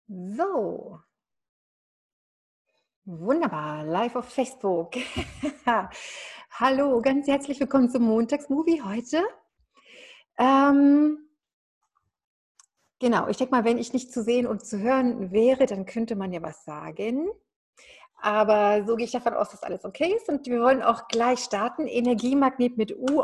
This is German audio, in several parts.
So, wunderbar, live auf Facebook. Hallo, ganz herzlich willkommen zum Montagsmovie heute. Ähm, genau, ich denke mal, wenn ich nicht zu sehen und zu hören wäre, dann könnte man ja was sagen. Aber so gehe ich davon aus, dass alles okay ist und wir wollen auch gleich starten. Energiemagnet mit U,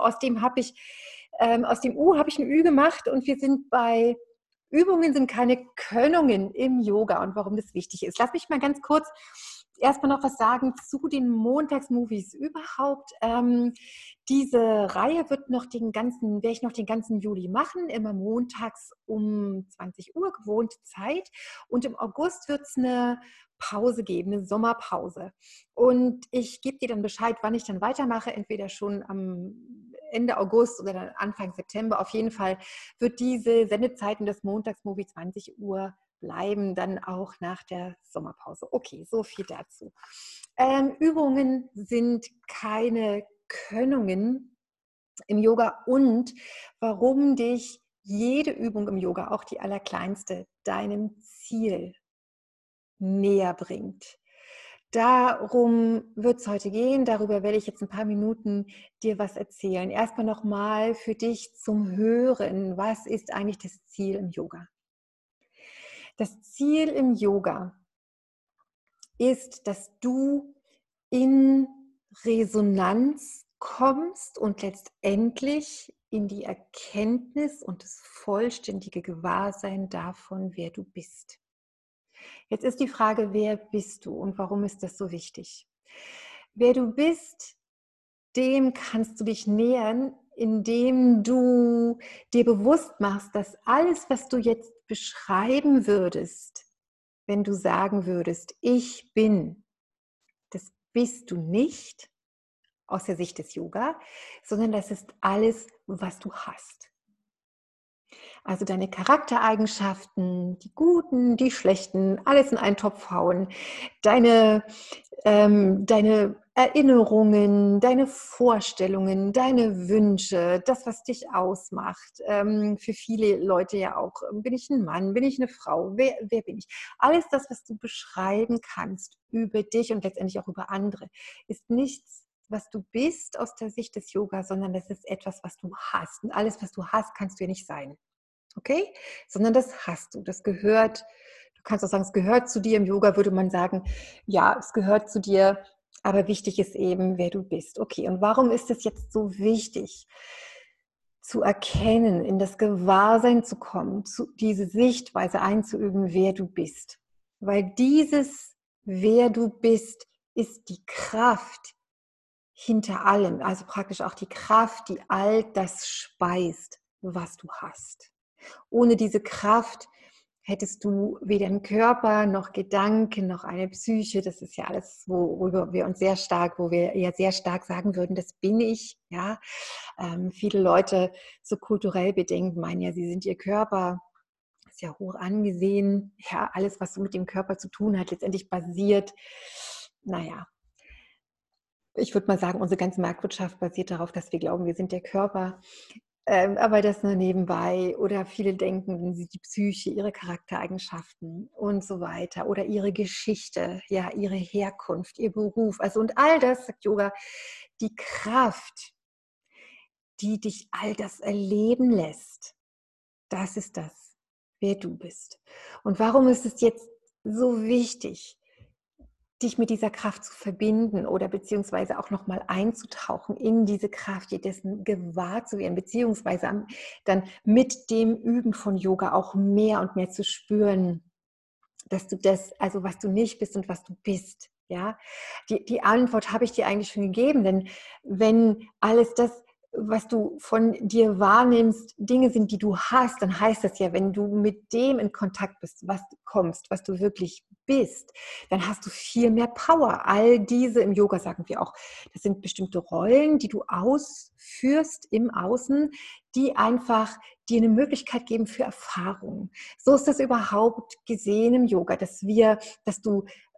aus dem U habe ich ein Ü gemacht und wir sind bei Übungen sind keine Könnungen im Yoga und warum das wichtig ist. Lass mich mal ganz kurz erstmal noch was sagen zu den Montagsmovies überhaupt. Diese Reihe werde ich noch den ganzen Juli machen, immer montags um 20 Uhr, gewohnte Zeit. Und im August wird es eine Pause geben, eine Sommerpause. Und ich gebe dir dann Bescheid, wann ich dann weitermache, entweder schon am Ende August oder dann Anfang September. Auf jeden Fall wird diese Sendezeiten des Montagsmovie 20 Uhr bleiben, dann auch nach der Sommerpause. Okay, so viel dazu. Übungen sind keine Könnungen im Yoga und warum dich jede Übung im Yoga, auch die allerkleinste, deinem Ziel näher bringt. Darum wird es heute gehen. Darüber werde ich jetzt ein paar Minuten dir was erzählen. Erstmal nochmal für dich zum Hören. Was ist eigentlich das Ziel im Yoga? Das Ziel im Yoga ist, dass du in Resonanz kommst und letztendlich in die Erkenntnis und das vollständige Gewahrsein davon, wer du bist. Jetzt ist die Frage, wer bist du und warum ist das so wichtig? Wer du bist, dem kannst du dich nähern, indem du dir bewusst machst, dass alles, was du jetzt beschreiben würdest, wenn du sagen würdest, ich bin, das bist du nicht aus der Sicht des Yoga, sondern das ist alles, was du hast. Also deine Charaktereigenschaften, die guten, die schlechten, alles in einen Topf hauen. Deine Erinnerungen, deine Vorstellungen, deine Wünsche, das, was dich ausmacht. Für viele Leute ja auch, bin ich ein Mann, bin ich eine Frau, wer bin ich? Alles das, was du beschreiben kannst über dich und letztendlich auch über andere, ist nichts, was du bist aus der Sicht des Yoga, sondern das ist etwas, was du hast. Und alles, was du hast, kannst du ja nicht sein. Okay? Sondern das hast du. Das gehört, du kannst auch sagen, es gehört zu dir. Im Yoga würde man sagen, ja, es gehört zu dir, aber wichtig ist eben, wer du bist. Okay, und warum ist es jetzt so wichtig, zu erkennen, in das Gewahrsein zu kommen, diese Sichtweise einzuüben, wer du bist? Weil dieses, wer du bist, ist die Kraft hinter allem, also praktisch auch die Kraft, die all das speist, was du hast. Ohne diese Kraft hättest du weder einen Körper noch Gedanken noch eine Psyche. Das ist ja alles, worüber wir uns wo wir ja sehr stark sagen würden, das bin ich. Ja, viele Leute so kulturell bedingt meinen ja, sie sind ihr Körper. Ist ja hoch angesehen. Ja, alles, was so mit dem Körper zu tun hat, letztendlich basiert, naja, ich würde mal sagen, unsere ganze Marktwirtschaft basiert darauf, dass wir glauben, wir sind der Körper. Aber das nur nebenbei. Oder viele denken, die Psyche, ihre Charaktereigenschaften und so weiter. Oder ihre Geschichte, ja, ihre Herkunft, ihr Beruf. Also und all das, sagt Yoga, die Kraft, die dich all das erleben lässt, das ist das, wer du bist. Und warum ist es jetzt so wichtig, dich mit dieser Kraft zu verbinden oder beziehungsweise auch nochmal einzutauchen in diese Kraft, dir dessen gewahr zu werden, beziehungsweise dann mit dem Üben von Yoga auch mehr und mehr zu spüren, dass du das, also was du nicht bist und was du bist. Ja, die Antwort habe ich dir eigentlich schon gegeben, denn wenn alles das, was du von dir wahrnimmst, Dinge sind, die du hast, dann heißt das ja, wenn du mit dem in Kontakt bist, was du kommst, was du wirklich bist, dann hast du viel mehr Power. All diese, im Yoga sagen wir auch, das sind bestimmte Rollen, die du ausführst im Außen, die einfach dir eine Möglichkeit geben für Erfahrungen. So ist das überhaupt gesehen im Yoga, dass du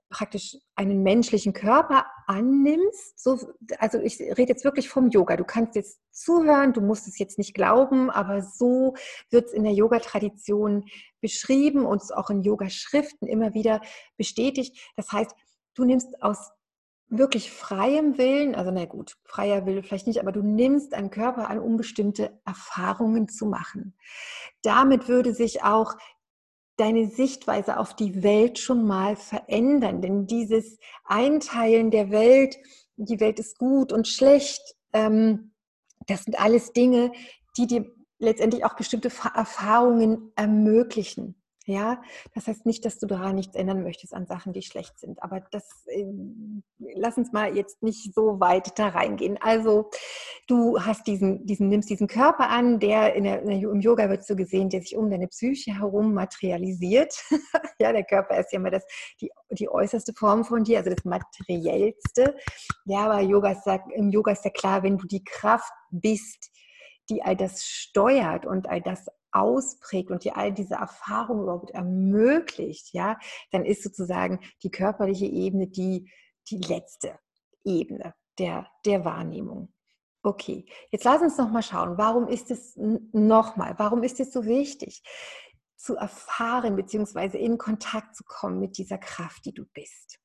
praktisch einen menschlichen Körper annimmst, so, also ich rede jetzt wirklich vom Yoga. Du kannst jetzt zuhören, du musst es jetzt nicht glauben, aber so wird es in der Yoga-Tradition beschrieben und auch in Yoga-Schriften immer wieder bestätigt. Das heißt, du nimmst aus wirklich freiem Willen, also na gut, freier Wille vielleicht nicht, aber du nimmst einen Körper an, um bestimmte Erfahrungen zu machen. Damit würde sich auch deine Sichtweise auf die Welt schon mal verändern. Denn dieses Einteilen der Welt, die Welt ist gut und schlecht, das sind alles Dinge, die dir letztendlich auch bestimmte Erfahrungen ermöglichen. Ja, das heißt nicht, dass du daran nichts ändern möchtest an Sachen, die schlecht sind. Aber das, lass uns mal jetzt nicht so weit da reingehen. Also du hast nimmst diesen Körper an, der im Yoga wird so gesehen, der sich um deine Psyche herum materialisiert. Ja, der Körper ist ja immer die äußerste Form von dir, also das Materiellste. Ja, aber im Yoga ist ja klar, wenn du die Kraft bist, die all das steuert und all das ausprägt und dir all diese Erfahrungen überhaupt ermöglicht, ja, dann ist sozusagen die körperliche Ebene die letzte Ebene der Wahrnehmung. Okay, jetzt lass uns noch mal schauen, warum ist es so wichtig, zu erfahren bzw. in Kontakt zu kommen mit dieser Kraft, die du bist?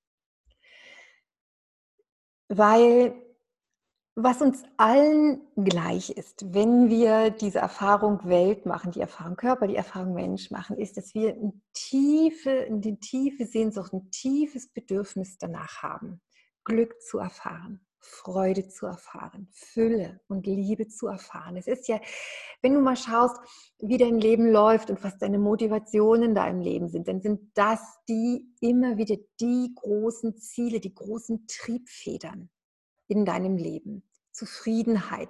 Weil was uns allen gleich ist, wenn wir diese Erfahrung Welt machen, die Erfahrung Körper, die Erfahrung Mensch machen, ist, dass wir eine tiefe Sehnsucht, ein tiefes Bedürfnis danach haben, Glück zu erfahren, Freude zu erfahren, Fülle und Liebe zu erfahren. Es ist ja, wenn du mal schaust, wie dein Leben läuft und was deine Motivationen da im Leben sind, dann sind das immer wieder die großen Ziele, die großen Triebfedern in deinem Leben. Zufriedenheit,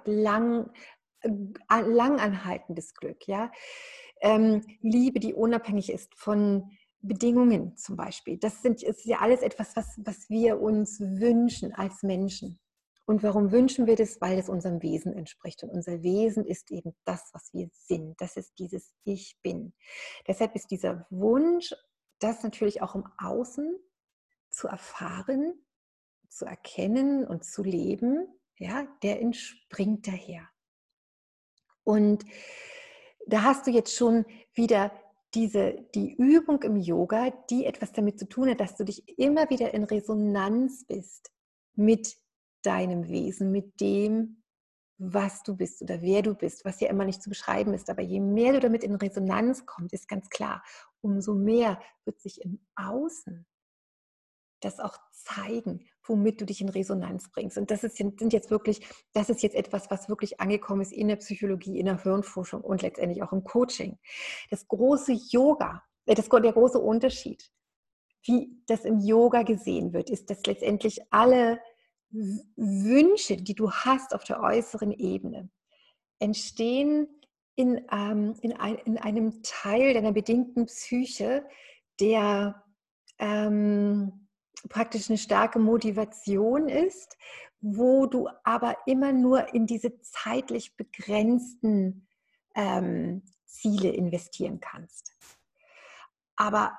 langanhaltendes Glück, ja. Liebe, die unabhängig ist von Bedingungen zum Beispiel. Ist ja alles etwas, was wir uns wünschen als Menschen. Und warum wünschen wir das? Weil es unserem Wesen entspricht. Und unser Wesen ist eben das, was wir sind. Das ist dieses Ich Bin. Deshalb ist dieser Wunsch, das natürlich auch im Außen zu erfahren, zu erkennen und zu leben, ja, der entspringt daher. Und da hast du jetzt schon wieder die Übung im Yoga, die etwas damit zu tun hat, dass du dich immer wieder in Resonanz bist mit deinem Wesen, mit dem, was du bist oder wer du bist, was ja immer nicht zu beschreiben ist. Aber je mehr du damit in Resonanz kommst, ist ganz klar, umso mehr wird sich im Außen das auch zeigen, womit du dich in Resonanz bringst. Und das ist jetzt etwas, was wirklich angekommen ist in der Psychologie, in der Hirnforschung und letztendlich auch im Coaching. Das große der große Unterschied, wie das im Yoga gesehen wird, ist, dass letztendlich alle Wünsche, die du hast auf der äußeren Ebene, entstehen in einem Teil deiner bedingten Psyche, der praktisch eine starke Motivation ist, wo du aber immer nur in diese zeitlich begrenzten Ziele investieren kannst. Aber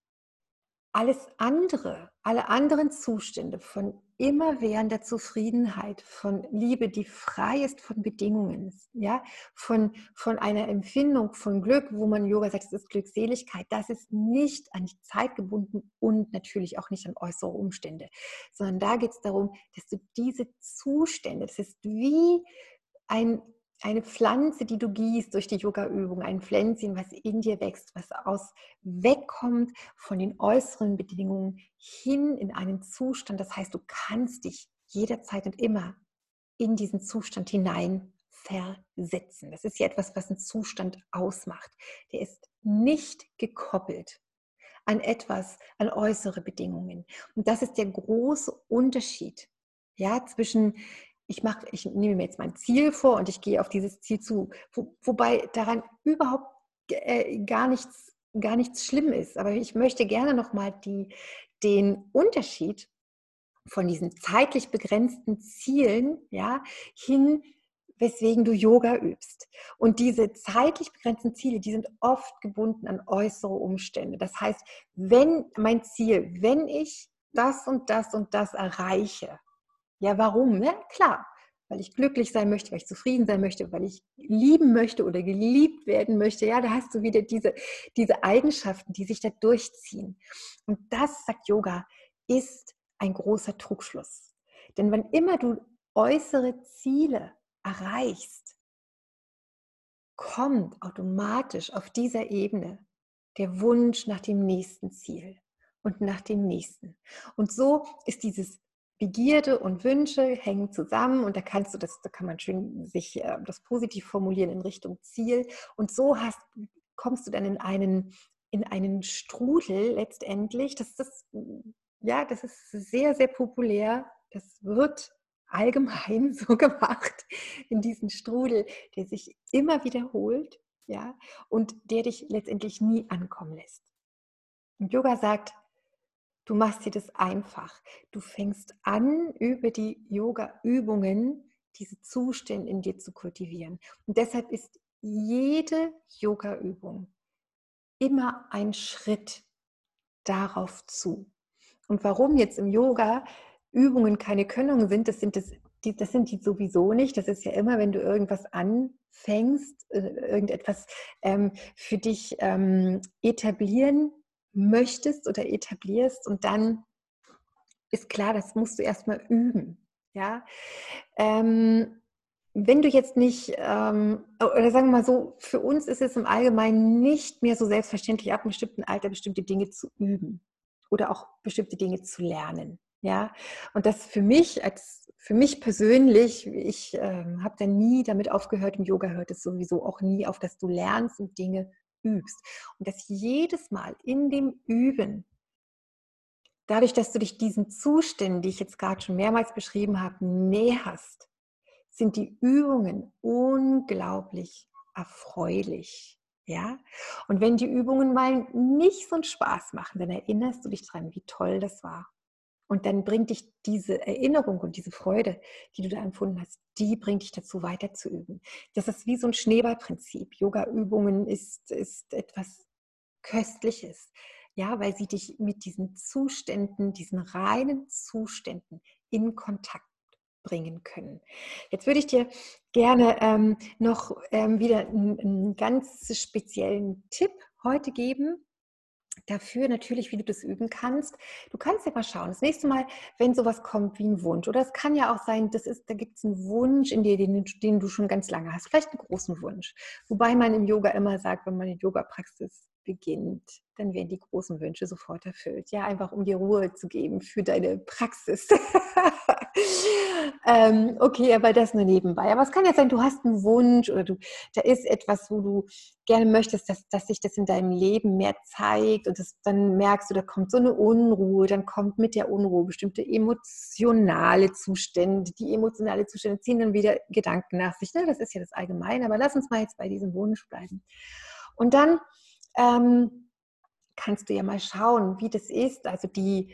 alle anderen Zustände von immerwährender Zufriedenheit, von Liebe, die frei ist von Bedingungen, ja, von einer Empfindung von Glück, wo man im Yoga sagt, es ist Glückseligkeit, das ist nicht an die Zeit gebunden und natürlich auch nicht an äußere Umstände, sondern da geht es darum, dass du diese Zustände, das ist wie eine Pflanze, die du gießt durch die Yoga-Übung, ein Pflänzchen, was in dir wächst, wegkommt von den äußeren Bedingungen hin in einen Zustand. Das heißt, du kannst dich jederzeit und immer in diesen Zustand hinein versetzen. Das ist ja etwas, was einen Zustand ausmacht. Der ist nicht gekoppelt an äußere Bedingungen. Und das ist der große Unterschied, ja, zwischen ich nehme mir jetzt mein Ziel vor und ich gehe auf dieses Ziel zu, wobei daran überhaupt gar nichts schlimm ist. Aber ich möchte gerne nochmal den Unterschied von diesen zeitlich begrenzten Zielen, ja, weswegen du Yoga übst. Und diese zeitlich begrenzten Ziele, die sind oft gebunden an äußere Umstände. Das heißt, wenn ich das und das und das erreiche. Ja, warum? Ja, klar, weil ich glücklich sein möchte, weil ich zufrieden sein möchte, weil ich lieben möchte oder geliebt werden möchte. Ja, da hast du wieder diese Eigenschaften, die sich da durchziehen. Und das, sagt Yoga, ist ein großer Trugschluss. Denn wann immer du äußere Ziele erreichst, kommt automatisch auf dieser Ebene der Wunsch nach dem nächsten Ziel und nach dem nächsten. Und so ist dieses Begierde und Wünsche hängen zusammen und da kann man schön sich das positiv formulieren in Richtung Ziel. Und so kommst du dann in einen Strudel letztendlich. Ja, das ist sehr, sehr populär. Das wird allgemein so gemacht in diesen Strudel, der sich immer wiederholt, ja, und der dich letztendlich nie ankommen lässt. Und Yoga sagt, du machst dir das einfach. Du fängst an, über die Yoga-Übungen diese Zustände in dir zu kultivieren. Und deshalb ist jede Yoga-Übung immer ein Schritt darauf zu. Und warum jetzt im Yoga Übungen keine Könnerungen sind, das sind die sowieso nicht. Das ist ja immer, wenn du irgendwas anfängst, irgendetwas für dich etablieren möchtest oder etablierst und dann ist klar, das musst du erstmal üben. Ja? Ähm, Wenn du jetzt nicht, oder sagen wir mal so, für uns ist es im Allgemeinen nicht mehr so selbstverständlich, ab einem bestimmten Alter bestimmte Dinge zu üben oder auch bestimmte Dinge zu lernen. Ja, und das für mich persönlich, ich habe da nie damit aufgehört, im Yoga hört es sowieso auch nie auf, dass du lernst und Dinge übst. Und dass jedes Mal in dem Üben, dadurch, dass du dich diesen Zuständen, die ich jetzt gerade schon mehrmals beschrieben habe, näherst, sind die Übungen unglaublich erfreulich. Ja? Und wenn die Übungen mal nicht so einen Spaß machen, dann erinnerst du dich dran, wie toll das war. Und dann bringt dich diese Erinnerung und diese Freude, die du da empfunden hast, die bringt dich dazu, weiter zu üben. Das ist wie so ein Schneeballprinzip. Yoga-Übungen ist etwas Köstliches, ja, weil sie dich mit diesen Zuständen, diesen reinen Zuständen in Kontakt bringen können. Jetzt würde ich dir gerne noch wieder einen ganz speziellen Tipp heute geben, dafür natürlich, wie du das üben kannst. Du kannst ja mal schauen, das nächste Mal, wenn sowas kommt wie ein Wunsch, oder es kann ja auch sein, da gibt es einen Wunsch in dir, den du schon ganz lange hast, vielleicht einen großen Wunsch. Wobei man im Yoga immer sagt, wenn man die Yoga-Praxis beginnt, dann werden die großen Wünsche sofort erfüllt. Ja, einfach um dir Ruhe zu geben für deine Praxis. Okay, aber das nur nebenbei. Aber es kann ja sein, du hast einen Wunsch oder da ist etwas, wo du gerne möchtest, dass sich das in deinem Leben mehr zeigt und dann merkst du, da kommt so eine Unruhe, dann kommt mit der Unruhe bestimmte emotionale Zustände. Die emotionale Zustände ziehen dann wieder Gedanken nach sich. Ne? Das ist ja das Allgemeine, aber lass uns mal jetzt bei diesem Wunsch bleiben. Und dann kannst du ja mal schauen, wie das ist. Also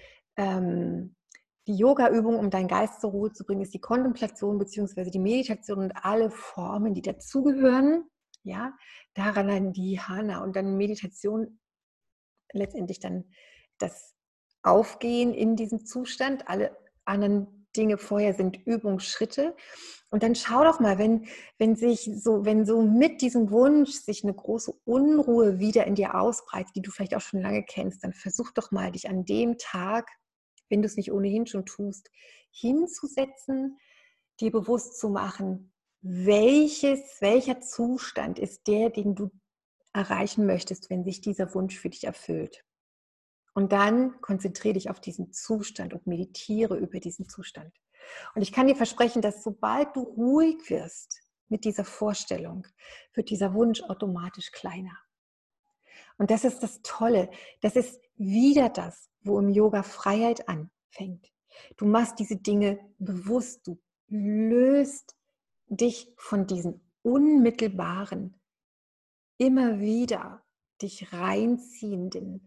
die Yoga-Übung, um deinen Geist zur Ruhe zu bringen, ist die Kontemplation bzw. die Meditation und alle Formen, die dazugehören. Ja, daran dann die Dhyana und dann Meditation letztendlich dann das Aufgehen in diesem Zustand. Alle anderen Dinge vorher sind Übungsschritte. Und dann schau doch mal, wenn so mit diesem Wunsch sich eine große Unruhe wieder in dir ausbreitet, die du vielleicht auch schon lange kennst, dann versuch doch mal, dich an dem Tag, wenn du es nicht ohnehin schon tust, hinzusetzen, dir bewusst zu machen, welcher Zustand ist der, den du erreichen möchtest, wenn sich dieser Wunsch für dich erfüllt. Und dann konzentriere dich auf diesen Zustand und meditiere über diesen Zustand. Und ich kann dir versprechen, dass sobald du ruhig wirst mit dieser Vorstellung, wird dieser Wunsch automatisch kleiner. Und das ist das Tolle. Das ist wieder das, wo im Yoga Freiheit anfängt. Du machst diese Dinge bewusst. Du löst dich von diesen unmittelbaren, immer wieder dich reinziehenden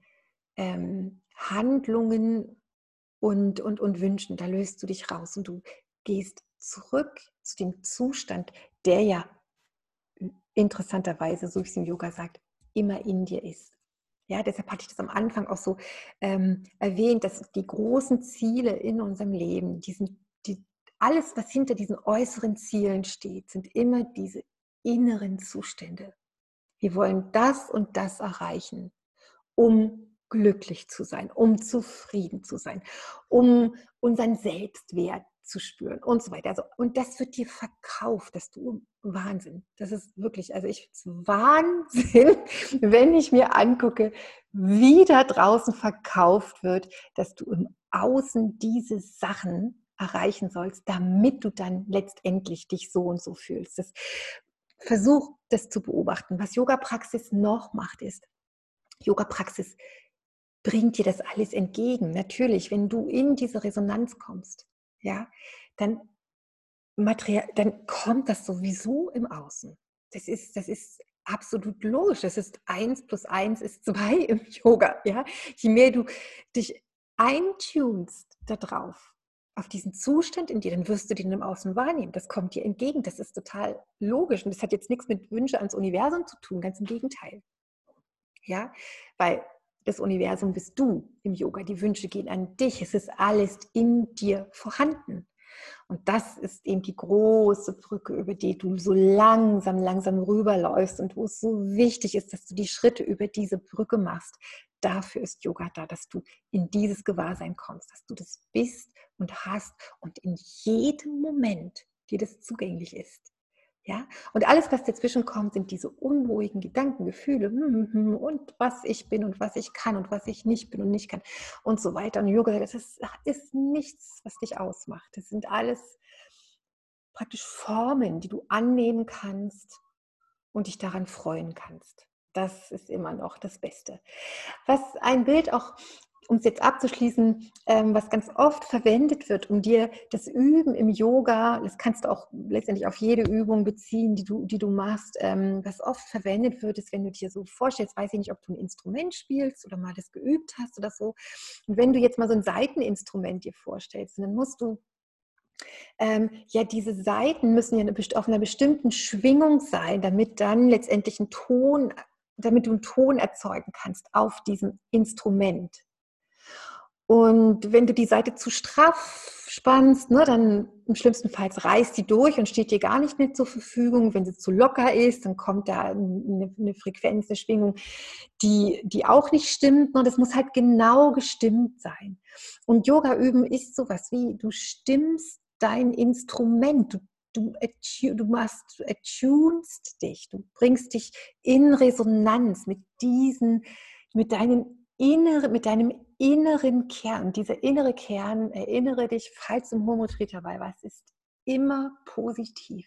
Handlungen und Wünschen. Da löst du dich raus und du gehst zurück zu dem Zustand, der ja interessanterweise, so wie es im Yoga sagt, immer in dir ist. Ja, deshalb hatte ich das am Anfang auch so erwähnt, dass die großen Ziele in unserem Leben, alles, was hinter diesen äußeren Zielen steht, sind immer diese inneren Zustände. Wir wollen das und das erreichen, um glücklich zu sein, um zufrieden zu sein, um unseren Selbstwert zu spüren und so weiter. Also, und das wird dir verkauft, das du Wahnsinn. Das ist wirklich, also ich finde es Wahnsinn, wenn ich mir angucke, wie da draußen verkauft wird, dass du im Außen diese Sachen erreichen sollst, damit du dann letztendlich dich so und so fühlst. Versuch das zu beobachten. Was Yoga-Praxis noch macht, ist, Yoga-Praxis bringt dir das alles entgegen. Natürlich, wenn du in diese Resonanz kommst, ja, dann, dann kommt das sowieso im Außen. Das ist absolut logisch. Das ist 1 + 1 ist 2 im Yoga. Ja? Je mehr du dich eintunst darauf, auf diesen Zustand in dir, dann wirst du den im Außen wahrnehmen. Das kommt dir entgegen. Das ist total logisch. Und das hat jetzt nichts mit Wünsche ans Universum zu tun, ganz im Gegenteil. Ja, weil das Universum bist du im Yoga. Die Wünsche gehen an dich. Es ist alles in dir vorhanden. Und das ist eben die große Brücke, über die du so langsam rüberläufst und wo es so wichtig ist, dass du die Schritte über diese Brücke machst. Dafür ist Yoga da, dass du in dieses Gewahrsein kommst, dass du das bist und hast und in jedem Moment dir das zugänglich ist. Ja? Und alles, was dazwischen kommt, sind diese unruhigen Gedanken, Gefühle und was ich bin und was ich kann und was ich nicht bin und nicht kann und so weiter. Und Yoga, das ist nichts, was dich ausmacht. Das sind alles praktisch Formen, die du annehmen kannst und dich daran freuen kannst. Das ist immer noch das Beste. Was ein Bild auch, um es jetzt abzuschließen, was ganz oft verwendet wird, um dir das Üben im Yoga, das kannst du auch letztendlich auf jede Übung beziehen, die du machst, was oft verwendet wird, ist, wenn du dir so vorstellst, weiß ich nicht, ob du ein Instrument spielst oder mal das geübt hast oder so. Und wenn du jetzt mal so ein Saiteninstrument dir vorstellst, dann musst du ja, diese Saiten müssen ja auf einer bestimmten Schwingung sein, damit dann letztendlich damit du einen Ton erzeugen kannst auf diesem Instrument. Und wenn du die Saite zu straff spannst, ne, dann im schlimmsten Fall reißt die durch und steht dir gar nicht mehr zur Verfügung. Wenn sie zu locker ist, dann kommt da eine Frequenz, eine Schwingung, die auch nicht stimmt. Ne? Das muss halt genau gestimmt sein. Und Yoga üben ist sowas wie, du stimmst dein Instrument, du attunst dich, du bringst dich in Resonanz mit deinem inneren Kern. Dieser innere Kern, erinnere dich, falls du im Homo dabei warst, ist immer positiv.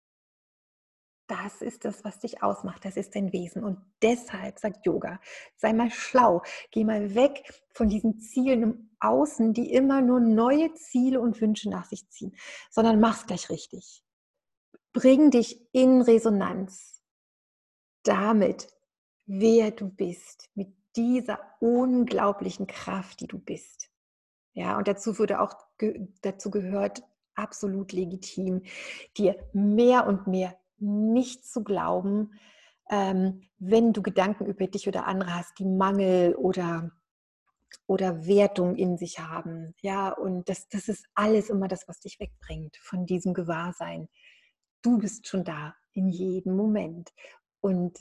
Das ist das, was dich ausmacht. Das ist dein Wesen. Und deshalb sagt Yoga, sei mal schlau. Geh mal weg von diesen Zielen im Außen, die immer nur neue Ziele und Wünsche nach sich ziehen, sondern mach's gleich richtig. Bring dich in Resonanz damit, wer du bist, mit dieser unglaublichen Kraft, die du bist. Ja, und dazu gehört absolut legitim, dir mehr und mehr nicht zu glauben, wenn du Gedanken über dich oder andere hast, die Mangel oder Wertung in sich haben. Ja, und das ist alles immer das, was dich wegbringt von diesem Gewahrsein. Du bist schon da in jedem Moment. Und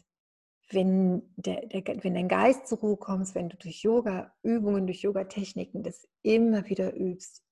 wenn dein Geist zur Ruhe kommt, wenn du durch Yoga-Übungen, durch Yoga-Techniken das immer wieder übst,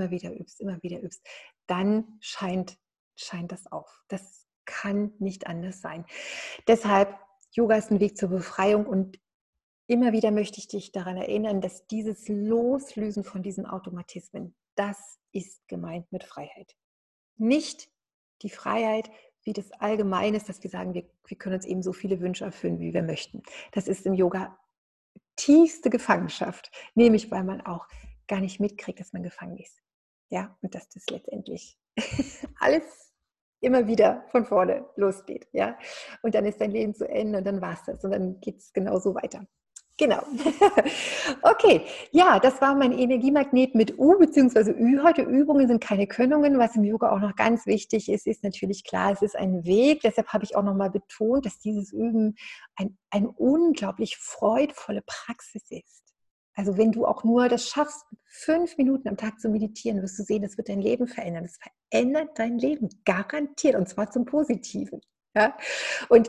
dann scheint das auf. Das kann nicht anders sein. Deshalb, Yoga ist ein Weg zur Befreiung und immer wieder möchte ich dich daran erinnern, dass dieses Loslösen von diesen Automatismen, das ist gemeint mit Freiheit. Nicht die Freiheit, wie das allgemein ist, dass wir sagen, wir können uns eben so viele Wünsche erfüllen, wie wir möchten. Das ist im Yoga tiefste Gefangenschaft, nämlich weil man auch gar nicht mitkriegt, dass man gefangen ist. Ja, und dass das letztendlich alles immer wieder von vorne losgeht. Ja, und dann ist dein Leben zu Ende und dann war es das und dann geht es genauso weiter. Genau. Okay, ja, das war mein Energiemagnet mit U beziehungsweise Ü heute. Übungen sind keine Könnungen. Was im Yoga auch noch ganz wichtig ist, ist natürlich klar, es ist ein Weg. Deshalb habe ich auch nochmal betont, dass dieses Üben eine unglaublich freudvolle Praxis ist. Also wenn du auch nur das schaffst, 5 Minuten am Tag zu meditieren, wirst du sehen, das wird dein Leben verändern. Das verändert dein Leben, garantiert, und zwar zum Positiven. Ja? Und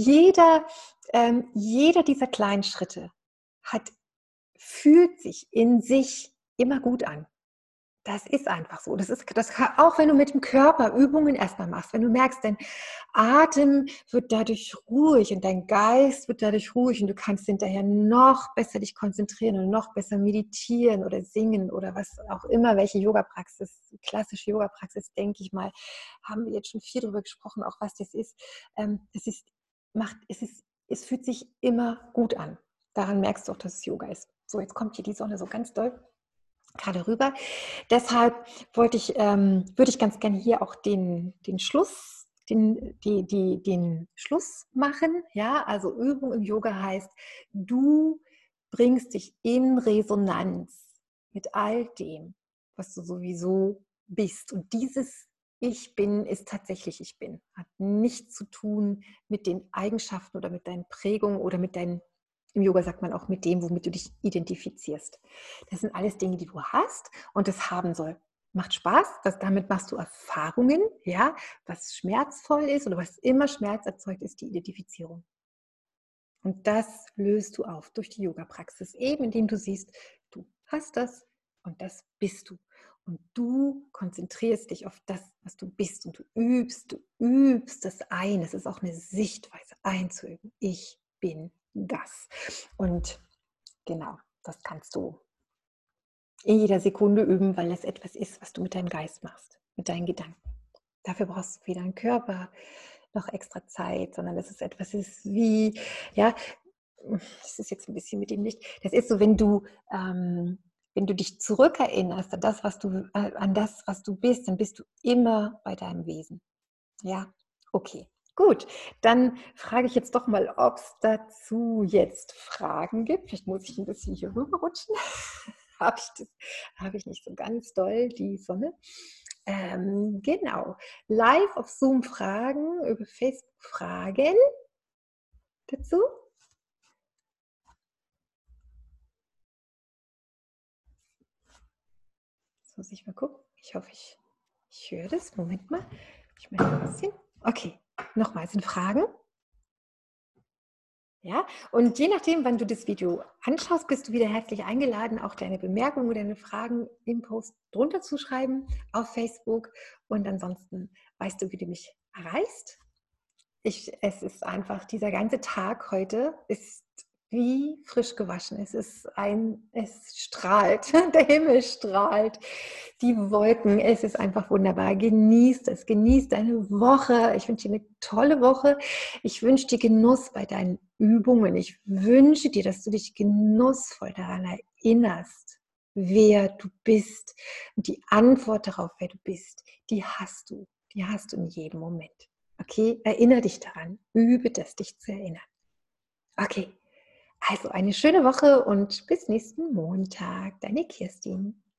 jeder dieser kleinen Schritte fühlt sich in sich immer gut an. Das ist einfach so. Auch wenn du mit dem Körper Übungen erstmal machst, wenn du merkst, dein Atem wird dadurch ruhig und dein Geist wird dadurch ruhig und du kannst hinterher noch besser dich konzentrieren und noch besser meditieren oder singen oder was auch immer, welche Yoga-Praxis, klassische Yoga-Praxis, denke ich mal, haben wir jetzt schon viel darüber gesprochen, auch was das ist. Es ist, es fühlt sich immer gut an. Daran merkst du auch, dass es Yoga ist. So, jetzt kommt hier die Sonne so ganz doll gerade rüber. Deshalb würde ich ganz gerne hier auch den Schluss, den Schluss machen. Ja, also Übung im Yoga heißt, du bringst dich in Resonanz mit all dem, was du sowieso bist. Und dieses Ich bin ist tatsächlich Ich bin. Hat nichts zu tun mit den Eigenschaften oder mit deinen Prägungen oder mit deinen, im Yoga sagt man auch, mit dem, womit du dich identifizierst. Das sind alles Dinge, die du hast und das haben soll. Macht Spaß, damit machst du Erfahrungen, ja, was schmerzvoll ist oder was immer Schmerz erzeugt, ist die Identifizierung. Und das löst du auf durch die Yoga-Praxis, eben indem du siehst, du hast das und das bist du. Und du konzentrierst dich auf das, was du bist und du übst das ein. Es ist auch eine Sichtweise einzuüben. Ich bin das. Und genau, das kannst du in jeder Sekunde üben, weil es etwas ist, was du mit deinem Geist machst, mit deinen Gedanken. Dafür brauchst du weder einen Körper noch extra Zeit, sondern das ist etwas ist wie, ja, das ist jetzt ein bisschen mit dem Licht, das ist so, wenn du dich zurückerinnerst an das, was du bist, dann bist du immer bei deinem Wesen. Ja, okay. Gut, dann frage ich jetzt doch mal, ob es dazu jetzt Fragen gibt. Vielleicht muss ich ein bisschen hier rüberrutschen. Habe ich nicht so ganz doll, die Sonne. Genau. Live auf Zoom Fragen, über Facebook Fragen dazu. Jetzt muss ich mal gucken. Ich hoffe, ich höre das. Moment mal. Ich mache ein bisschen. Okay, nochmal, sind Fragen? Ja, und je nachdem, wann du das Video anschaust, bist du wieder herzlich eingeladen, auch deine Bemerkungen oder deine Fragen im Post drunter zu schreiben auf Facebook. Und ansonsten weißt du, wie du mich erreichst. Es ist einfach, dieser ganze Tag heute ist wie frisch gewaschen. Es strahlt, der Himmel strahlt, die Wolken, es ist einfach wunderbar. Genießt es, genießt deine Woche. Ich wünsche dir eine tolle Woche. Ich wünsche dir Genuss bei deinen Übungen. Ich wünsche dir, dass du dich genussvoll daran erinnerst, wer du bist. Und die Antwort darauf, wer du bist, die hast du. Die hast du in jedem Moment. Okay, erinnere dich daran. Übe das, dich zu erinnern. Okay, also eine schöne Woche und bis nächsten Montag. Deine Kirstin.